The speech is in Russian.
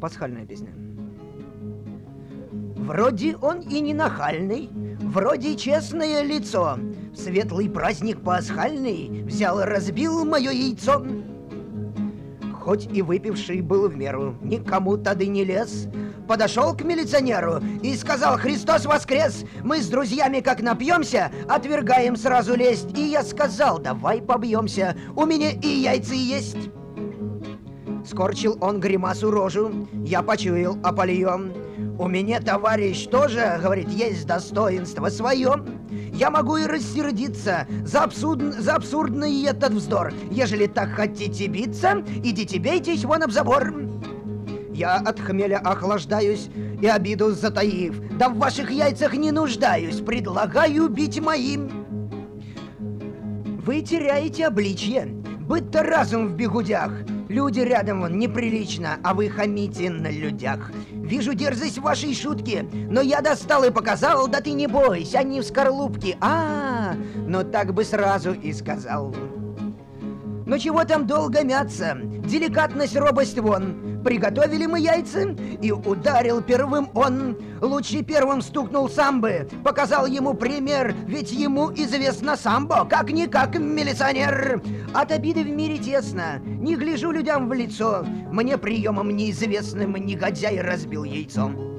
Пасхальная песня. Вроде он и не нахальный, вроде честное лицо. В светлый праздник пасхальный взял и разбил мое яйцо. Хоть и выпивший был в меру, никому тады не лез, подошел к милиционеру и сказал: «Христос воскрес! Мы с друзьями как напьемся, отвергаем сразу лезть». И я сказал: «Давай побьемся, у меня и яйца есть». Скорчил он гримасу рожу, я почуял опольем. «У меня, товарищ, тоже, — говорит, — есть достоинство свое. Я могу и рассердиться за абсурдный этот вздор. Ежели так хотите биться, идите бейтесь вон об забор». Я от хмеля охлаждаюсь и обиду затаив: «Да в ваших яйцах не нуждаюсь, предлагаю бить моим». Вы теряете обличье, будто разум в бегудях. Люди рядом вон неприлично, а вы хамите на людях. Вижу дерзость в вашей шутке, но я достал и показал. Да ты не бойся, они в скорлупке. Но так бы сразу и сказал. Но чего там долго мяться? Деликатность, робость вон. Приготовили мы яйца, и ударил первым он. Лучше первым стукнул сам бы, показал ему пример, ведь ему известно самбо, как-никак милиционер. От обиды в мире тесно, не гляжу людям в лицо. Мне приемом неизвестным негодяй разбил яйцом.